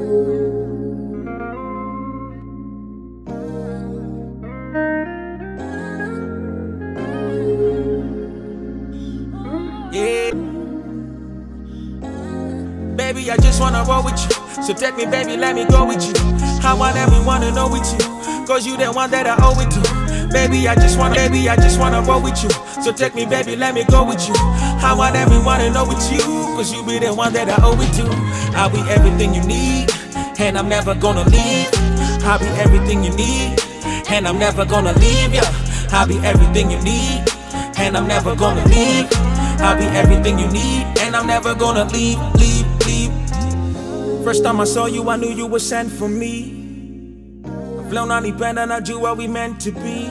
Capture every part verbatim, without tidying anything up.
Yeah. Baby, I just wanna roll with you. So take me, baby, let me go with you. I want everyone to know with you, cause you the one that I owe it to. Baby, I just wanna, baby, I just wanna roll with you. So take me, baby, let me go with you. I want everyone to know with you, cause you be the one that I owe it to. I'll be everything you need, and I'm never gonna leave. I'll be everything you need, and I'm never gonna leave ya. I'll be everything you need, and I'm never gonna leave. I'll be everything you need, and I'm never gonna leave, leave, leave. First time I saw you, I knew you were sent for me. I've flown on the pen and I do what we meant to be.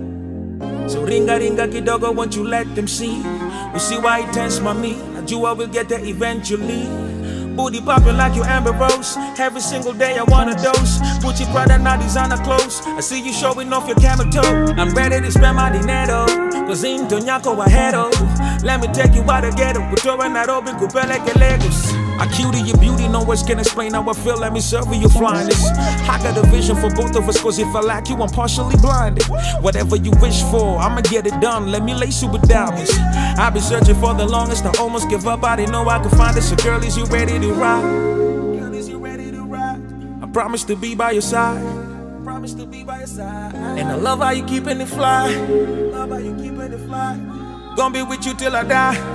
So ringa ringa kidogo, won't you let them see? We see why it turns my me. I do what we'll get there eventually. Booty popping like you Amber Rose. Every single day I want a dose. Gucci, Prada, now designer clothes. I see you showing off your camel toe. I'm ready to spend my dinero. Cause in Tonyako Ahedo. Let me take you out of ghetto. Kutoa Nairobi, kupeleke Lagos. I cutie your beauty, no words can explain how I feel. Let me serve you your flyness. I got a vision for both of us, cause if I like you, I'm partially blinded. Whatever you wish for, I'ma get it done. Let me lace you with diamonds. I've been searching for the longest, I almost give up. I didn't know I could find it. So girl, is you ready to ride? Girl, is you ready to ride? I promise to be by your side. I promise to be by your side. And I love how you keeping it fly. Love how you keeping it fly. Gonna be with you till I die.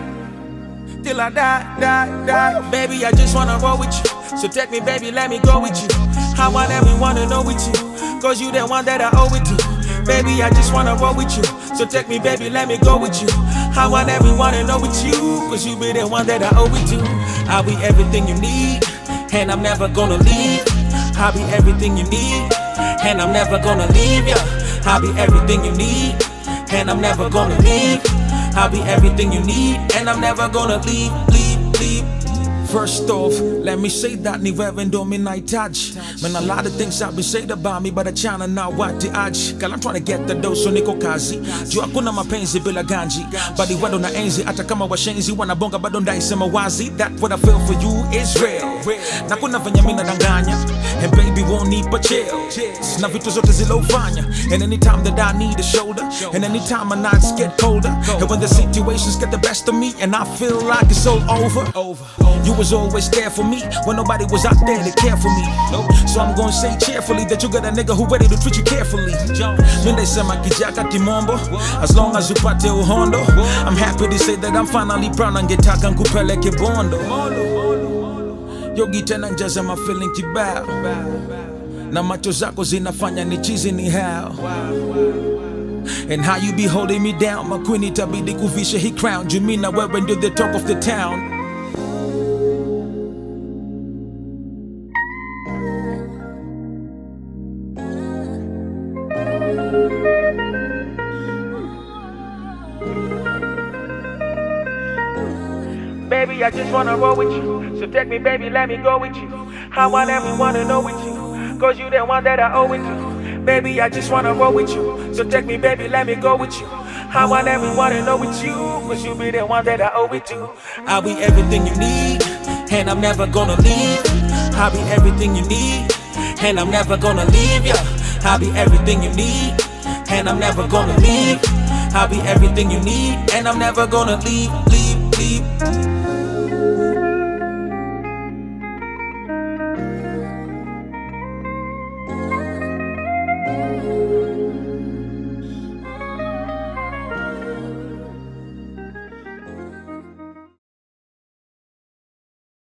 Till I die, die, die. Baby, I just wanna roll with you. So take me, baby, let me go with you. I want everyone to know with you, cause you the one that I owe it to. Baby, I just wanna roll with you. So take me, baby, let me go with you. I want everyone to know with you, cause you be the one that I owe it to. I'll be everything you need, and I'm never gonna leave. I'll be everything you need, and I'm never gonna leave ya. I'll be everything you need, and I'm never gonna leave. I'll be everything you need, and I'm never gonna leave, leave, leave. First off, let me say that ni wewe ndo minahitaji. Man, a lot of things have been said about me, but achana na wati aji. Girl, I'm trying to get the dough, so niko kazi. Juu hakuna mapenzi bila ganji. Bali wado na enzi, hata kama washenzi wanabonga bado ndaisema wazi. That what I feel for you is real. Na kuna venye mina danganya, and baby won't need but chills. Na vitu zote zilofanya. And anytime that I need a shoulder, and anytime my nights get colder, and when the situations get the best of me, and I feel like it's all over. You was always there for me when nobody was out there to care for me. Nope. So I'm gonna say cheerfully that you got a nigga who ready to treat you carefully. When they say my kijaka kimombo, as long as you pate uhondo, I'm happy to say that I'm finally proud and getaka nkupeleke bondo. Yogi tena njaza my feeling kibao, na macho zako zinafanya ni chizi ni how. And how you be holding me down, my queen itabidi kuvisha he crown. You mean now when you're the talk of the town. Baby, I just wanna roll with you. So take me, baby, let me go with you. I want everyone to know with you, cause you the one that I owe it to. Baby, I just wanna roll with you. So take me, baby, let me go with you. I want everyone to know with you, cause you be the one that I owe it to. I'll be everything you need, and I'm never gonna leave. I'll be everything you need, and I'm never gonna leave ya. I'll be everything you need, and I'm never gonna leave. I'll be everything you need, and I'm never gonna leave, leave, leave.